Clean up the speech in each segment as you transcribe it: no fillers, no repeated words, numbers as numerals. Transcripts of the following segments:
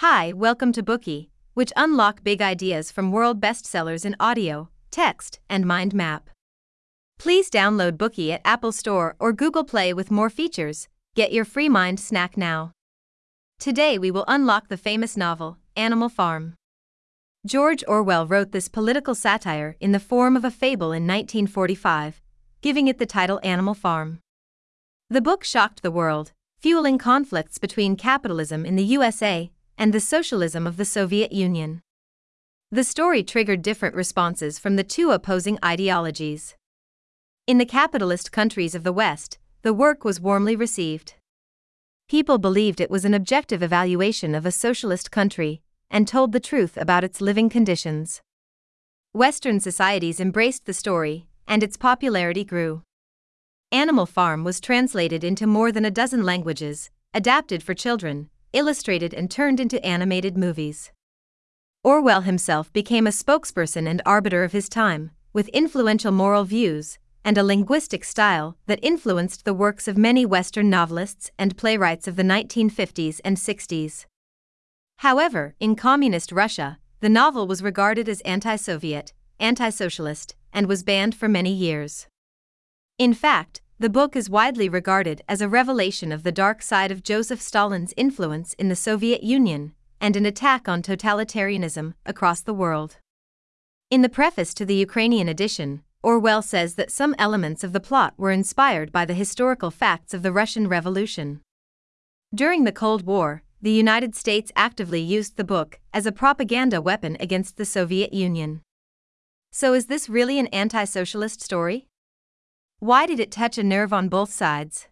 Hi, welcome to Bookey, which unlock big ideas from world bestsellers in audio, text, and mind map. Please download Bookey at Apple Store or Google Play with more features. Get your free mind snack now. Today we will unlock the famous novel, Animal Farm. George Orwell wrote this political satire in the form of a fable in 1945, giving it the title Animal Farm. The book shocked the world, fueling conflicts between capitalism in the USA and the socialism of the Soviet Union. The story triggered different responses from the two opposing ideologies. In the capitalist countries of the West, the work was warmly received. People believed it was an objective evaluation of a socialist country and told the truth about its living conditions. Western societies embraced the story, and its popularity grew. Animal Farm was translated into more than a dozen languages, adapted for children, illustrated and turned into animated movies. Orwell himself became a spokesperson and arbiter of his time, with influential moral views and a linguistic style that influenced the works of many Western novelists and playwrights of the 1950s and 60s. However, in communist Russia, the novel was regarded as anti-Soviet, anti-socialist, and was banned for many years. In fact, the book is widely regarded as a revelation of the dark side of Joseph Stalin's influence in the Soviet Union and an attack on totalitarianism across the world. In the preface to the Ukrainian edition, Orwell says that some elements of the plot were inspired by the historical facts of the Russian Revolution. During the Cold War, the United States actively used the book as a propaganda weapon against the Soviet Union. So is this really an anti-socialist story? Why did it touch a nerve on both sides?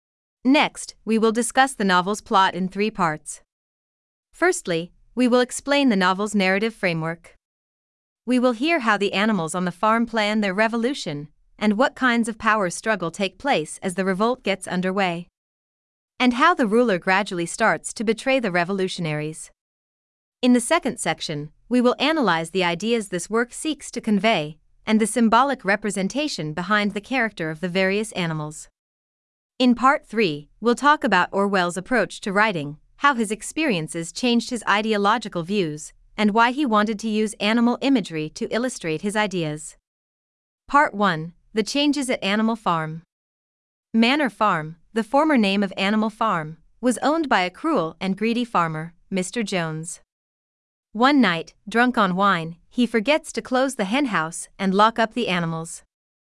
Next, we will discuss the novel's plot in 3 parts. Firstly, we will explain the novel's narrative framework. We will hear how the animals on the farm plan their revolution, and what kinds of power struggle take place as the revolt gets underway. And how the ruler gradually starts to betray the revolutionaries. In the second section, we will analyze the ideas this work seeks to convey, and the symbolic representation behind the character of the various animals. In Part 3, we'll talk about Orwell's approach to writing, how his experiences changed his ideological views, and why he wanted to use animal imagery to illustrate his ideas. Part 1, The Changes at Animal Farm. Manor Farm, the former name of Animal Farm, was owned by a cruel and greedy farmer, Mr. Jones. One night, drunk on wine, he forgets to close the henhouse and lock up the animals.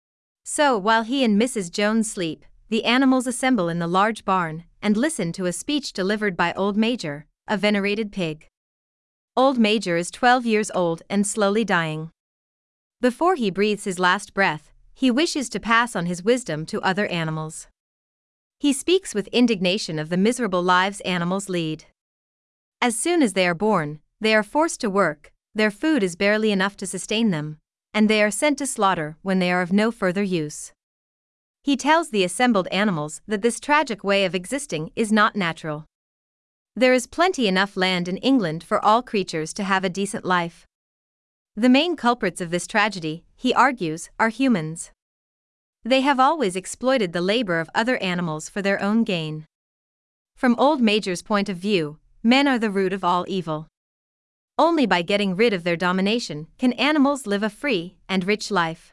So while he and Mrs. Jones sleep, the animals assemble in the large barn and listen to a speech delivered by Old Major, a venerated pig. Old Major is 12 years old and slowly dying. Before he breathes his last breath, he wishes to pass on his wisdom to other animals. He speaks with indignation of the miserable lives animals lead. As soon as they are born, they are forced to work, their food is barely enough to sustain them, and they are sent to slaughter when they are of no further use. He tells the assembled animals that this tragic way of existing is not natural. There is plenty enough land in England for all creatures to have a decent life. The main culprits of this tragedy, he argues, are humans. They have always exploited the labor of other animals for their own gain. From Old Major's point of view, men are the root of all evil. Only by getting rid of their domination can animals live a free and rich life.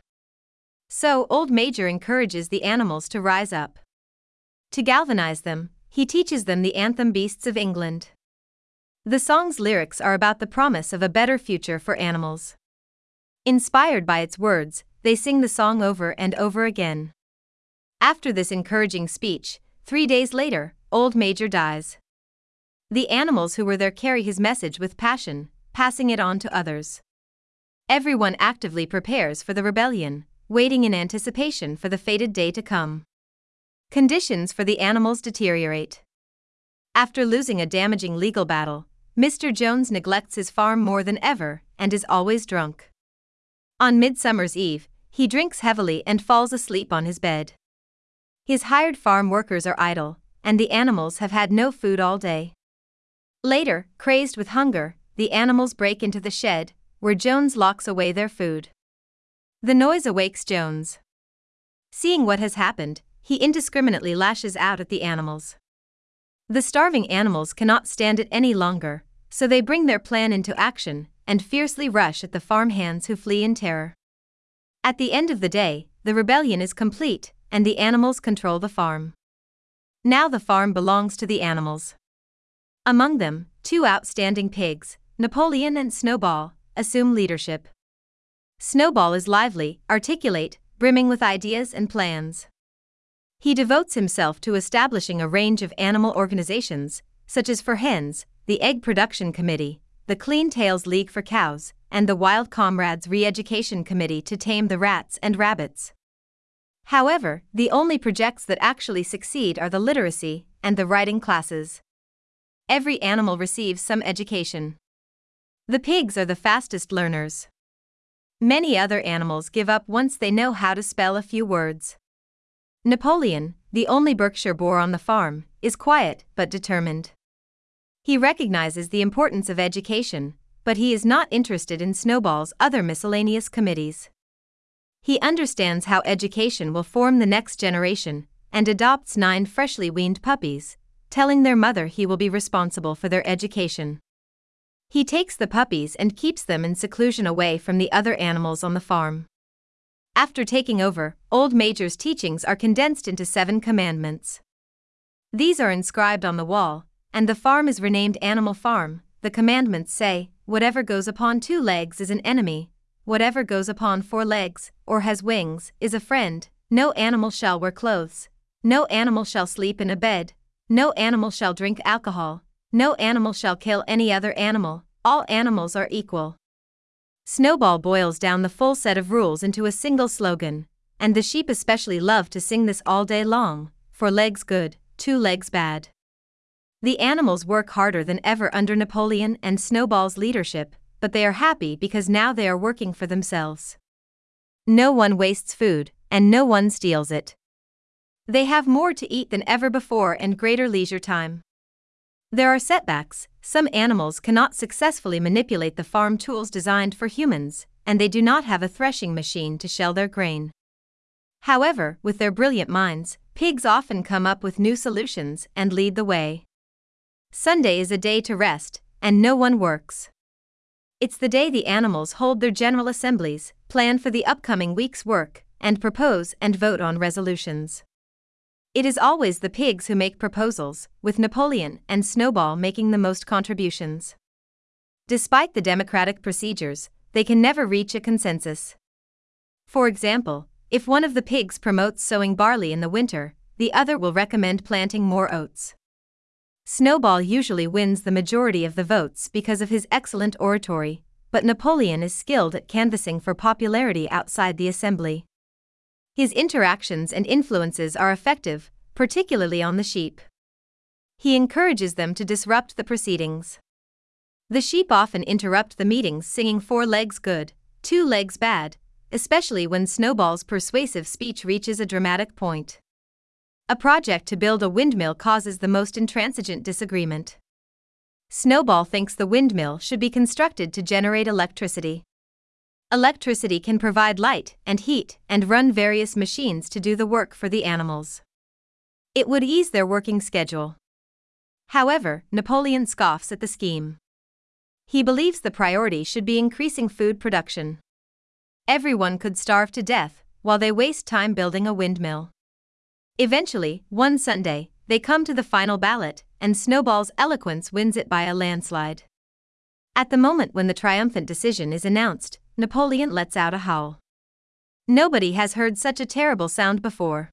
So Old Major encourages the animals to rise up. To galvanize them, he teaches them the anthem Beasts of England. The song's lyrics are about the promise of a better future for animals. Inspired by its words, they sing the song over and over again. After this encouraging speech, 3 days later, Old Major dies. The animals who were there carry his message with passion, passing it on to others. Everyone actively prepares for the rebellion, waiting in anticipation for the fated day to come. Conditions for the animals deteriorate. After losing a damaging legal battle, Mr. Jones neglects his farm more than ever and is always drunk. On Midsummer's Eve, he drinks heavily and falls asleep on his bed. His hired farm workers are idle, and the animals have had no food all day. Later, crazed with hunger, the animals break into the shed, where Jones locks away their food. The noise awakes Jones. Seeing what has happened, he indiscriminately lashes out at the animals. The starving animals cannot stand it any longer, So they bring their plan into action and fiercely rush at the farm hands who flee in terror. At the end of the day, the rebellion is complete, and the animals control the farm. Now the farm belongs to the animals. Among them, two outstanding pigs, Napoleon and Snowball, assume leadership. Snowball is lively, articulate, brimming with ideas and plans. He devotes himself to establishing a range of animal organizations, such as for hens, the Egg Production Committee, the Clean Tails League for cows, and the Wild Comrades Re-Education Committee to tame the rats and rabbits. However, the only projects that actually succeed are the literacy and the writing classes. Every animal receives some education. The pigs are the fastest learners. Many other animals give up once they know how to spell a few words. Napoleon, the only Berkshire boar on the farm, is quiet but determined. He recognizes the importance of education, but he is not interested in Snowball's other miscellaneous committees. He understands how education will form the next generation and adopts 9 freshly weaned puppies, telling their mother he will be responsible for their education. He takes the puppies and keeps them in seclusion away from the other animals on the farm. After taking over, Old Major's teachings are condensed into 7 commandments. These are inscribed on the wall, and the farm is renamed Animal Farm. The commandments say, whatever goes upon 2 legs is an enemy, whatever goes upon 4 legs, or has wings, is a friend, no animal shall wear clothes, no animal shall sleep in a bed, no animal shall drink alcohol, no animal shall kill any other animal, all animals are equal. Snowball boils down the full set of rules into a single slogan, and the sheep especially love to sing this all day long, 4 legs good, 2 legs bad. The animals work harder than ever under Napoleon and Snowball's leadership, but they are happy because now they are working for themselves. No one wastes food, and no one steals it. They have more to eat than ever before and greater leisure time. There are setbacks. Some animals cannot successfully manipulate the farm tools designed for humans, and they do not have a threshing machine to shell their grain. However, with their brilliant minds, pigs often come up with new solutions and lead the way. Sunday is a day to rest, and no one works. It's the day the animals hold their general assemblies, plan for the upcoming week's work, and propose and vote on resolutions. It is always the pigs who make proposals, with Napoleon and Snowball making the most contributions. Despite the democratic procedures, they can never reach a consensus. For example, if one of the pigs promotes sowing barley in the winter, the other will recommend planting more oats. Snowball usually wins the majority of the votes because of his excellent oratory, but Napoleon is skilled at canvassing for popularity outside the assembly. His interactions and influences are effective, particularly on the sheep. He encourages them to disrupt the proceedings. The sheep often interrupt the meetings singing 4 legs good, 2 legs bad, especially when Snowball's persuasive speech reaches a dramatic point. A project to build a windmill causes the most intransigent disagreement. Snowball thinks the windmill should be constructed to generate electricity. Electricity can provide light and heat and run various machines to do the work for the animals. It would ease their working schedule. However, Napoleon scoffs at the scheme. He believes the priority should be increasing food production. Everyone could starve to death while they waste time building a windmill. Eventually, one Sunday, they come to the final ballot, and Snowball's eloquence wins it by a landslide. At the moment when the triumphant decision is announced, Napoleon lets out a howl. Nobody has heard such a terrible sound before.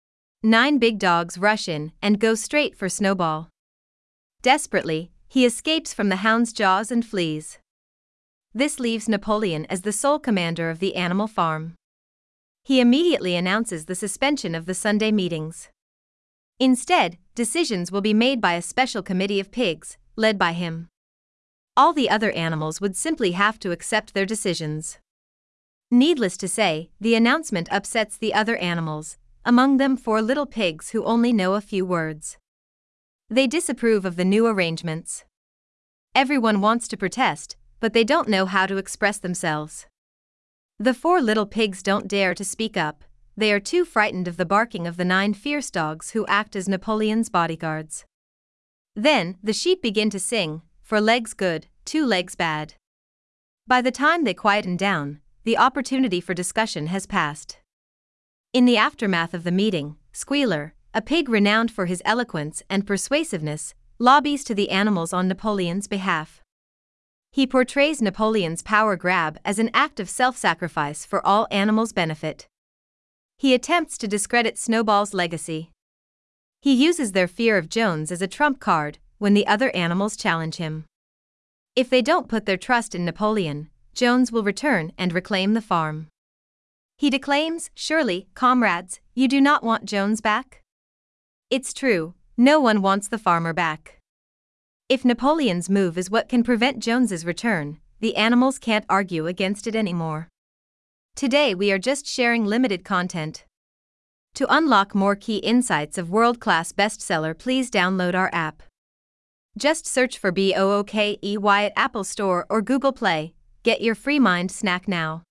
9 big dogs rush in and go straight for Snowball. Desperately, he escapes from the hound's jaws and flees. This leaves Napoleon as the sole commander of the animal farm. He immediately announces the suspension of the Sunday meetings. Instead, decisions will be made by a special committee of pigs, led by him. All the other animals would simply have to accept their decisions. Needless to say, the announcement upsets the other animals, among them 4 little pigs who only know a few words. They disapprove of the new arrangements. Everyone wants to protest, but they don't know how to express themselves. The 4 little pigs don't dare to speak up. They are too frightened of the barking of the 9 fierce dogs who act as Napoleon's bodyguards. Then, the sheep begin to sing, 4 legs good, 2 legs bad. By the time they quieten down, the opportunity for discussion has passed. In the aftermath of the meeting, Squealer, a pig renowned for his eloquence and persuasiveness, lobbies to the animals on Napoleon's behalf. He portrays Napoleon's power grab as an act of self-sacrifice for all animals' benefit. He attempts to discredit Snowball's legacy. He uses their fear of Jones as a trump card when the other animals challenge him. If they don't put their trust in Napoleon, Jones will return and reclaim the farm. He declaims, "Surely, comrades, you do not want Jones back?" It's true, no one wants the farmer back. If Napoleon's move is what can prevent Jones's return, the animals can't argue against it anymore. Today we are just sharing limited content. To unlock more key insights of world-class bestseller, please download our app. Just search for BOOKEY at Apple Store or Google Play. Get your free mind snack now.